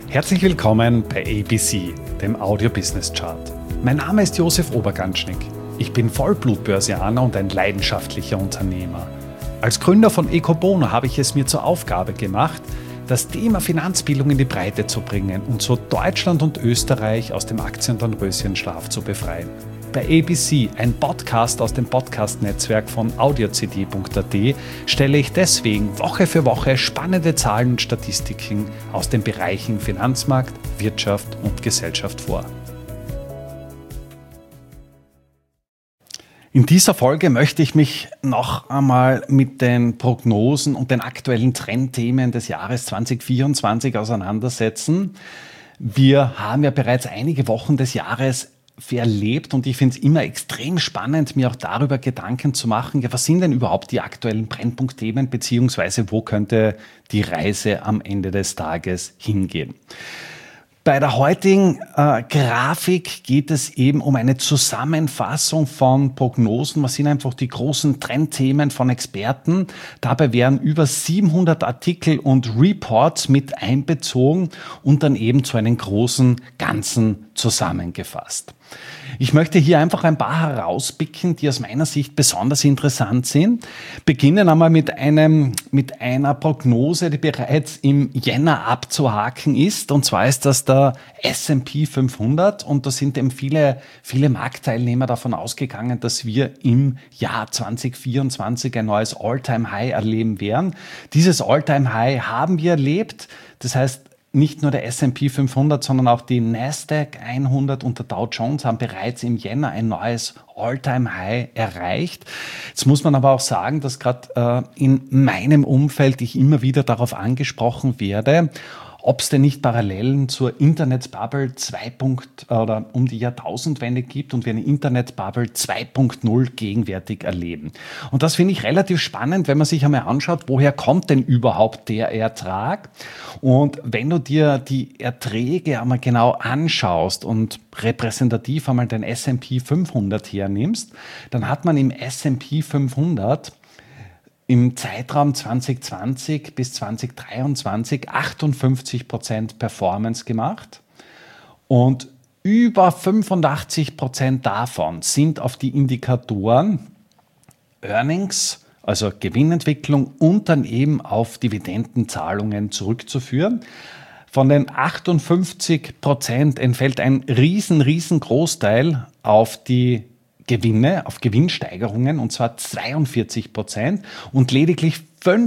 Herzlich willkommen bei ABC, dem Audio Business Chart. Mein Name ist Josef Oberganschnick. Ich bin Vollblut-Börsianer und ein leidenschaftlicher Unternehmer. Als Gründer von Ecobono habe ich es mir zur Aufgabe gemacht, das Thema Finanzbildung in die Breite zu bringen und so Deutschland und Österreich aus dem Aktiendornröschenschlaf zu befreien. Bei ABC, ein Podcast aus dem Podcast-Netzwerk von audiocd.at, stelle ich deswegen Woche für Woche spannende Zahlen und Statistiken aus den Bereichen Finanzmarkt, Wirtschaft und Gesellschaft vor. In dieser Folge möchte ich mich noch einmal mit den Prognosen und den aktuellen Trendthemen des Jahres 2024 auseinandersetzen. Wir haben ja bereits einige Wochen des Jahres verlebt und ich finde es immer extrem spannend, mir auch darüber Gedanken zu machen, ja, was sind denn überhaupt die aktuellen Brennpunktthemen, beziehungsweise wo könnte die Reise am Ende des Tages hingehen. Bei der heutigen Grafik geht es eben um eine Zusammenfassung von Prognosen. Was sind einfach die großen Trendthemen von Experten? Dabei werden über 700 Artikel und Reports mit einbezogen und dann eben zu einem großen Ganzen zusammengefasst. Ich möchte hier einfach ein paar herauspicken, die aus meiner Sicht besonders interessant sind. Beginnen einmal mit einer Prognose, die bereits im Jänner abzuhaken ist. Und zwar ist das der S&P 500. Und da sind eben viele Marktteilnehmer davon ausgegangen, dass wir im Jahr 2024 ein neues All-Time-High erleben werden. Dieses All-Time-High haben wir erlebt. Das heißt, nicht nur der S&P 500, sondern auch die Nasdaq 100 und der Dow Jones haben bereits im Jänner ein neues All-Time-High erreicht. Jetzt muss man aber auch sagen, dass gerade in meinem Umfeld ich immer wieder darauf angesprochen werde, ob es denn nicht Parallelen zur Internetbubble 2. oder um die Jahrtausendwende gibt und wir eine Internetbubble 2.0 gegenwärtig erleben. Und das finde ich relativ spannend, wenn man sich einmal anschaut, woher kommt denn überhaupt der Ertrag? Und wenn du dir die Erträge einmal genau anschaust und repräsentativ einmal den S&P 500 hernimmst, dann hat man im S&P 500 im Zeitraum 2020 bis 2023 58% Performance gemacht und über 85% davon sind auf die Indikatoren Earnings, also Gewinnentwicklung und dann eben auf Dividendenzahlungen zurückzuführen. Von den 58% entfällt ein riesen Großteil auf die Gewinne, auf Gewinnsteigerungen, und zwar 42% und lediglich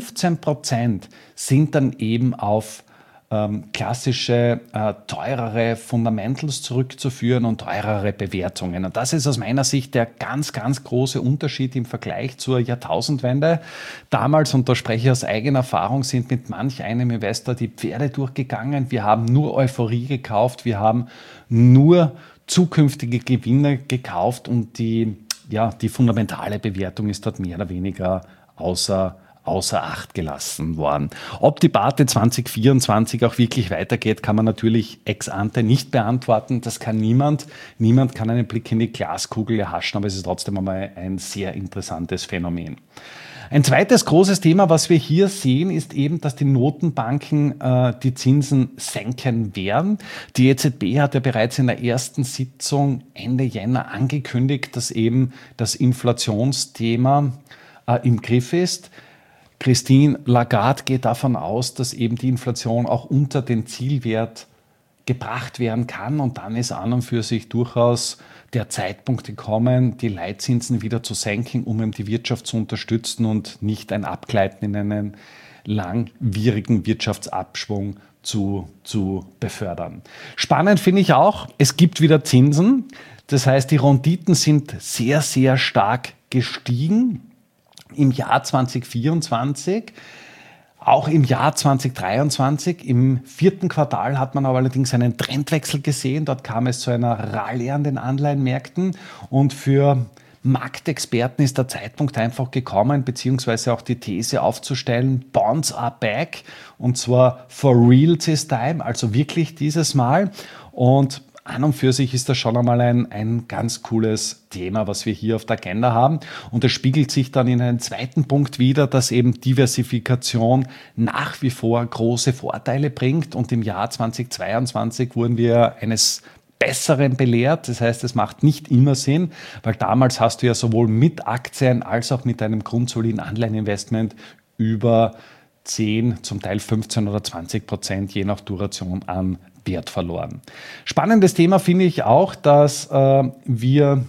15% sind dann eben auf klassische, teurere Fundamentals zurückzuführen und teurere Bewertungen. Und das ist aus meiner Sicht der ganz große Unterschied im Vergleich zur Jahrtausendwende. Damals, und da spreche ich aus eigener Erfahrung, sind mit manch einem Investor die Pferde durchgegangen. Wir haben nur Euphorie gekauft, wir haben nur zukünftige Gewinne gekauft und die fundamentale Bewertung ist dort mehr oder weniger außer Acht gelassen worden. Ob die Debatte 2024 auch wirklich weitergeht, kann man natürlich ex ante nicht beantworten. Das kann niemand. Niemand kann einen Blick in die Glaskugel erhaschen, aber es ist trotzdem einmal ein sehr interessantes Phänomen. Ein zweites großes Thema, was wir hier sehen, ist eben, dass die Notenbanken die Zinsen senken werden. Die EZB hat ja bereits in der ersten Sitzung Ende Jänner angekündigt, dass eben das Inflationsthema im Griff ist. Christine Lagarde geht davon aus, dass eben die Inflation auch unter den Zielwert gebracht werden kann und dann ist an und für sich durchaus der Zeitpunkt gekommen, die Leitzinsen wieder zu senken, um eben die Wirtschaft zu unterstützen und nicht ein Abgleiten in einen langwierigen Wirtschaftsabschwung zu befördern. Spannend finde ich auch, es gibt wieder Zinsen. Das heißt, die Renditen sind sehr stark gestiegen im Jahr 2024. Auch im Jahr 2023, im 4. Quartal hat man aber allerdings einen Trendwechsel gesehen. Dort kam es zu einer Rallye an den Anleihenmärkten und für Marktexperten ist der Zeitpunkt einfach gekommen, beziehungsweise auch die These aufzustellen, Bonds are back und zwar for real this time, also wirklich dieses Mal. Und an und für sich ist das schon einmal ein ganz cooles Thema, was wir hier auf der Agenda haben. Und das spiegelt sich dann in einem zweiten Punkt wider, dass eben Diversifikation nach wie vor große Vorteile bringt. Und im Jahr 2022 wurden wir eines Besseren belehrt. Das heißt, es macht nicht immer Sinn, weil damals hast du ja sowohl mit Aktien als auch mit einem grundsoliden Anleiheninvestment über 10, zum Teil 15 oder 20%, je nach Duration, an Wert verloren. Spannendes Thema finde ich auch, dass wir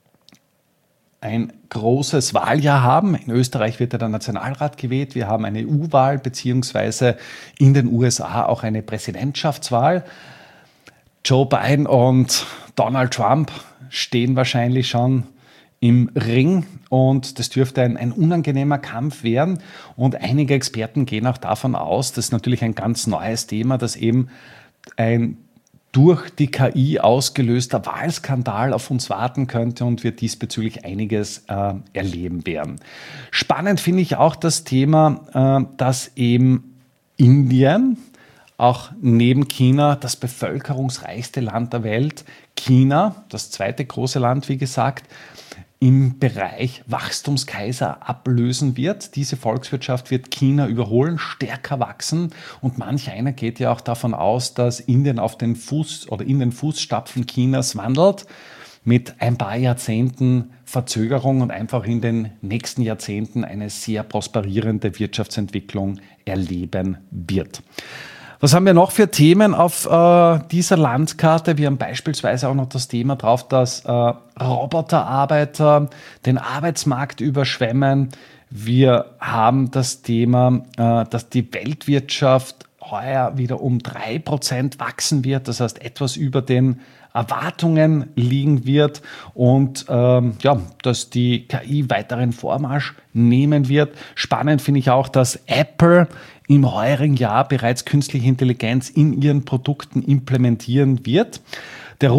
ein großes Wahljahr haben. In Österreich wird ja der Nationalrat gewählt. Wir haben eine EU-Wahl beziehungsweise in den USA auch eine Präsidentschaftswahl. Joe Biden und Donald Trump stehen wahrscheinlich schon im Ring und das dürfte ein unangenehmer Kampf werden. Und einige Experten gehen auch davon aus, das ist natürlich ein ganz neues Thema, dass eben ein durch die KI ausgelöster Wahlskandal auf uns warten könnte und wir diesbezüglich einiges erleben werden. Spannend finde ich auch das Thema, dass eben Indien, auch neben China, das bevölkerungsreichste Land der Welt, China, das zweite große Land, wie gesagt, im Bereich Wachstumskaiser ablösen wird. Diese Volkswirtschaft wird China überholen, stärker wachsen und manch einer geht ja auch davon aus, dass Indien in den Fußstapfen Chinas wandelt, mit ein paar Jahrzehnten Verzögerung und einfach in den nächsten Jahrzehnten eine sehr prosperierende Wirtschaftsentwicklung erleben wird. Was haben wir noch für Themen auf dieser Landkarte? Wir haben beispielsweise auch noch das Thema drauf, dass Roboterarbeiter den Arbeitsmarkt überschwemmen. Wir haben das Thema, dass die Weltwirtschaft heuer wieder um 3% wachsen wird, das heißt etwas über den Erwartungen liegen wird und dass die KI weiteren Vormarsch nehmen wird. Spannend finde ich auch, dass Apple im heurigen Jahr bereits künstliche Intelligenz in ihren Produkten implementieren wird. Der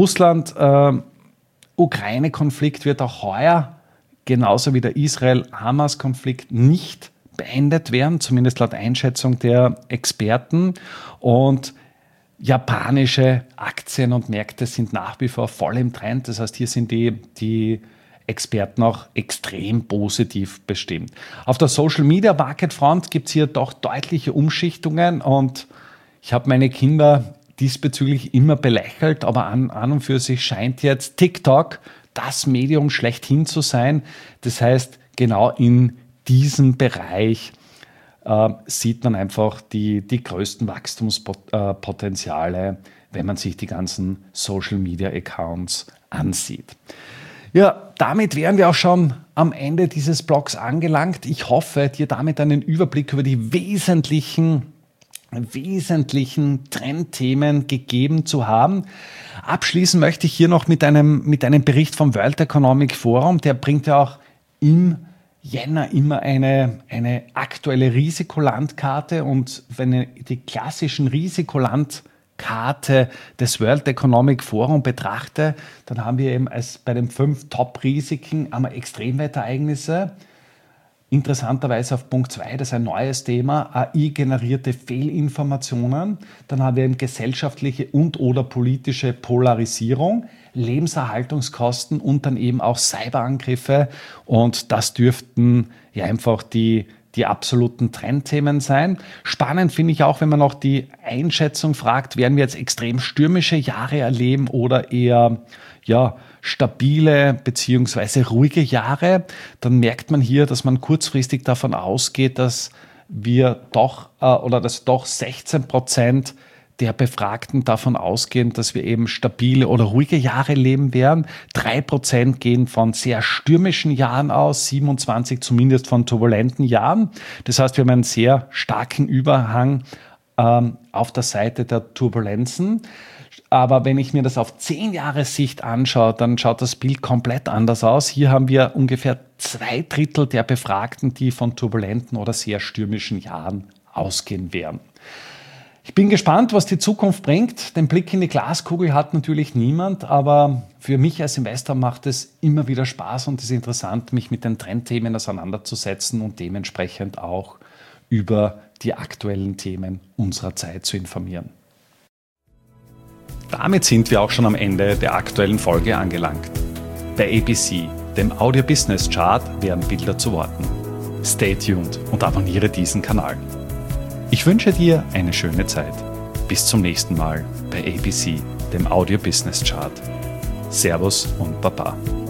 Russland-Ukraine-Konflikt wird auch heuer, genauso wie der Israel-Hamas-Konflikt, nicht beendet werden, zumindest laut Einschätzung der Experten. Und japanische Aktien und Märkte sind nach wie vor voll im Trend. Das heißt, hier sind die Experten auch extrem positiv bestimmt. Auf der Social Media Market Front gibt es hier doch deutliche Umschichtungen und ich habe meine Kinder diesbezüglich immer belächelt, aber an und für sich scheint jetzt TikTok das Medium schlechthin zu sein. Das heißt, genau in diesem Bereich sieht man einfach die größten Wachstumspotenziale, wenn man sich die ganzen Social Media Accounts ansieht. Ja, damit wären wir auch schon am Ende dieses Blogs angelangt. Ich hoffe, dir damit einen Überblick über die wesentlichen Trendthemen gegeben zu haben. Abschließen möchte ich hier noch mit einem Bericht vom World Economic Forum. Der bringt ja auch im Jänner immer eine aktuelle Risikolandkarte und wenn ich die klassischen Risikolandkarte des World Economic Forum betrachte, dann haben wir eben bei den 5 Top-Risiken einmal Extremwetterereignisse. Interessanterweise auf Punkt 2, das ist ein neues Thema, AI-generierte Fehlinformationen. Dann haben wir eben gesellschaftliche und/oder politische Polarisierung, Lebenserhaltungskosten und dann eben auch Cyberangriffe. Und das dürften ja einfach die absoluten Trendthemen sein. Spannend finde ich auch, wenn man noch die Einschätzung fragt, werden wir jetzt extrem stürmische Jahre erleben oder eher stabile bzw. ruhige Jahre, dann merkt man hier, dass man kurzfristig davon ausgeht, dass doch 16% der Befragten davon ausgehen, dass wir eben stabile oder ruhige Jahre leben werden. 3% gehen von sehr stürmischen Jahren aus, 27% zumindest von turbulenten Jahren. Das heißt, wir haben einen sehr starken Überhang auf der Seite der Turbulenzen. Aber wenn ich mir das auf 10 Jahre Sicht anschaue, dann schaut das Bild komplett anders aus. Hier haben wir ungefähr 2/3 der Befragten, die von turbulenten oder sehr stürmischen Jahren ausgehen werden. Ich bin gespannt, was die Zukunft bringt. Den Blick in die Glaskugel hat natürlich niemand, aber für mich als Investor macht es immer wieder Spaß und es ist interessant, mich mit den Trendthemen auseinanderzusetzen und dementsprechend auch über die aktuellen Themen unserer Zeit zu informieren. Damit sind wir auch schon am Ende der aktuellen Folge angelangt. Bei ABC, dem Audio Business Chart, werden Bilder zu Worten. Stay tuned und abonniere diesen Kanal. Ich wünsche dir eine schöne Zeit. Bis zum nächsten Mal bei ABC, dem Audio Business Chart. Servus und Baba.